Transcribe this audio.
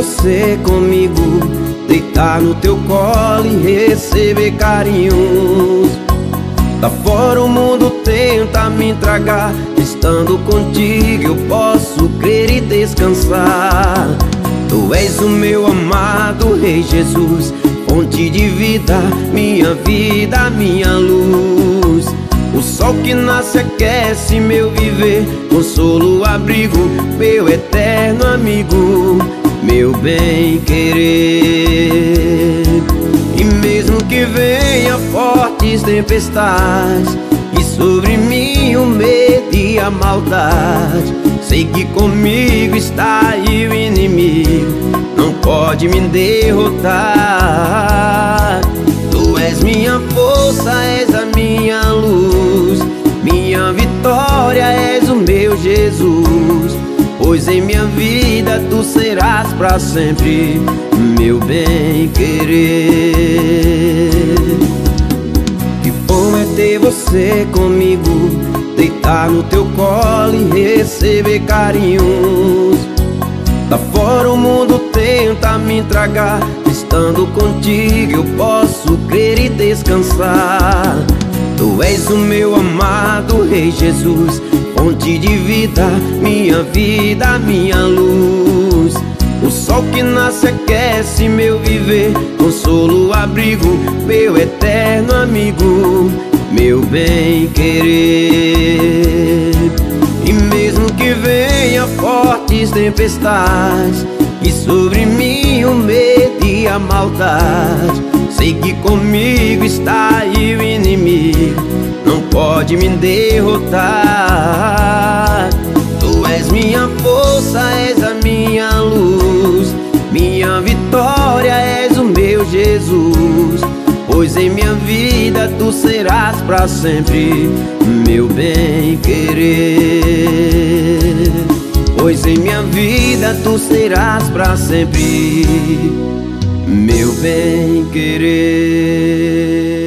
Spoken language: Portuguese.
você comigo, deitar no teu colo e receber carinhos. Lá fora o mundo tenta me tragar, estando contigo eu posso crer e descansar. Tu és o meu amado Rei Jesus, fonte de vida, minha vida, minha luz. O sol que nasce aquece meu viver, consolo, abrigo, meu eterno amigo, meu bem-querer. E mesmo que venha fortes tempestades e sobre mim o medo e a maldade, sei que comigo está e o inimigo não pode me derrotar. Tu és minha força, és a minha luz, minha vitória, és o meu Jesus. Pois em minha vida tu serás pra sempre meu bem-querer. Que bom é ter você comigo, deitar no teu colo e receber carinhos. Lá fora o mundo tenta me tragar, estando contigo eu posso crer e descansar. Tu és o meu amado Rei Jesus, fonte de vida, minha vida, minha luz. O sol que nasce aquece meu viver, consolo, abrigo, meu eterno amigo, meu bem-querer. E mesmo que venha fortes tempestades e sobre mim o medo e a maldade, sei que comigo está e o inimigo não pode me derrotar. Tu és minha força, és a minha luz, minha vitória, és o meu Jesus. Pois em minha vida tu serás pra sempre meu bem-querer. Pois em minha vida tu serás pra sempre meu bem-querer.